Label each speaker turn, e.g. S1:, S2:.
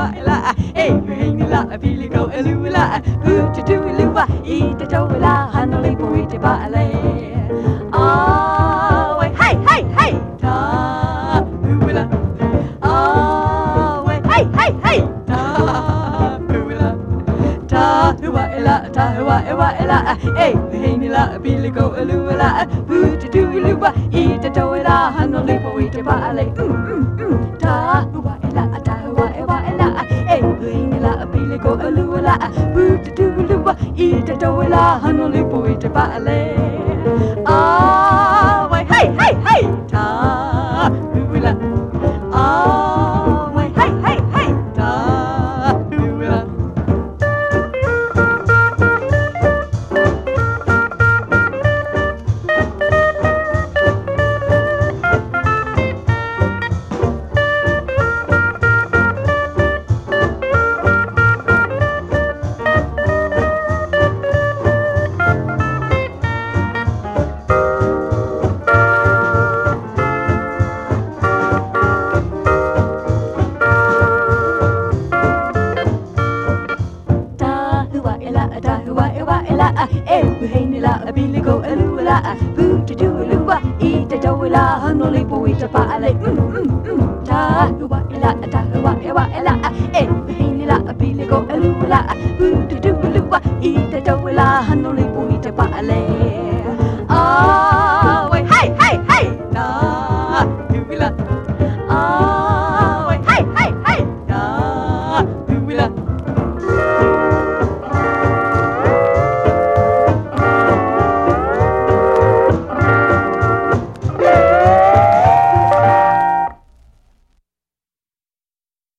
S1: la, hey, hang la, pili go elula, boo to do lua, eat the toila, hanoli poete bale. Ah, hey, hey, hey, ta, hula. Ah, hey, hey, hey, ta, hula. Ta, hua ela, hey, hang la, pili go elula, boo to do lua, eat the toila, hanoli poete bale. Ta, hua ela, hey, hang la, pili go elula, boo to do lua, eat the toila, hanoli poete bale. Ah, hey, hey, hey, ta, hula. Ah, hey, hey, hey, ta, hula. Biligo elula, boo to do lua, eat the doila, hanoli poita pale. Ta hua ela, eh, hinila, biligo elula, boo to do lua, eat the doila, hanoli poita pale.